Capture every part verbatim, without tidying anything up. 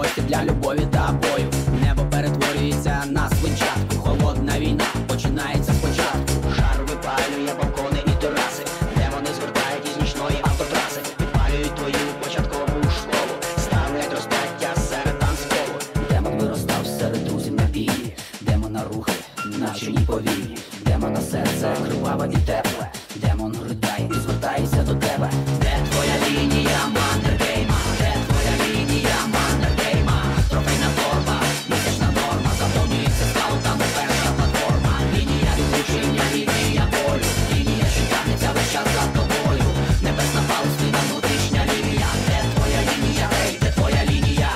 простір для любові та бою. Небо перетворюється на свинчатку. Холодна війна починається спочатку. Жар випалює балкони і тераси. Демони звертають із нічної автотраси. Підпалюють твою початкову школу. Ставлять розп'яття серед танцполу. Демон виростав серед друзів на піві. Демона рухи навчені повільні. Демона серце криваве і тепле. Демон ридає і звертається до тебе. Де твоя лінія, Маннергейма? Де твоя лінія, Маннергейма? Трофейна торба, місячна норма. Заповнюється скаутами перша платформа. Лінія відлучення, лінія болю. Лінія, що тягнеться весь час за тобою. Небесна Палестина, внутрішня лінія. Де твоя лінія, ей, де твоя лінія?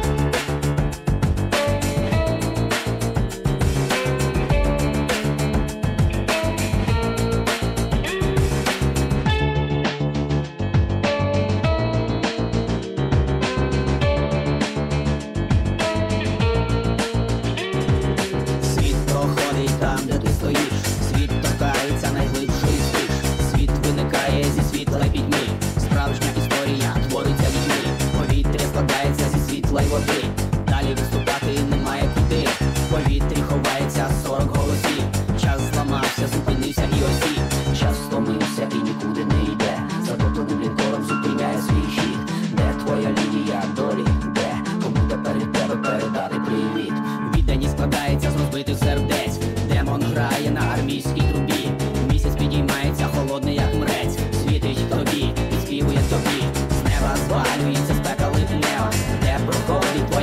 Там, де ти стоїш, світ торкається найглибшої стиш. Світ виникає зі світла й пітьми. Справжня історія твориться людьми. Повітря складається зі світла й води. Далі відступати немає куди. В повітрі ховається сорок голосів. Час зламався, зупинився і осів. Час стомився і нікуди не йде. Затопленим лінкором зупиняє свій хід. Де твоя лінія долі? Де? Кому тепер від тебе передати привіт? Відданість складається з розбитих сердець. Демон грає на армійській трубі. Місяць підіймається холодний, як мрець. Світить тобі, підспівує тобі. З неба звалюється спека липнева. Де проходить